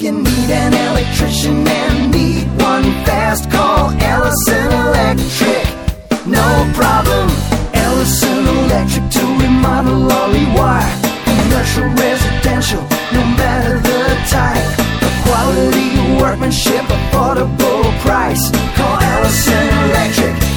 you need an electrician and need one fast, call Ellison Electric. No problem. Ellison Electric to remodel or rewire. Commercial, residential, no matter the type. The quality, workmanship, affordable price. Call Ellison Electric.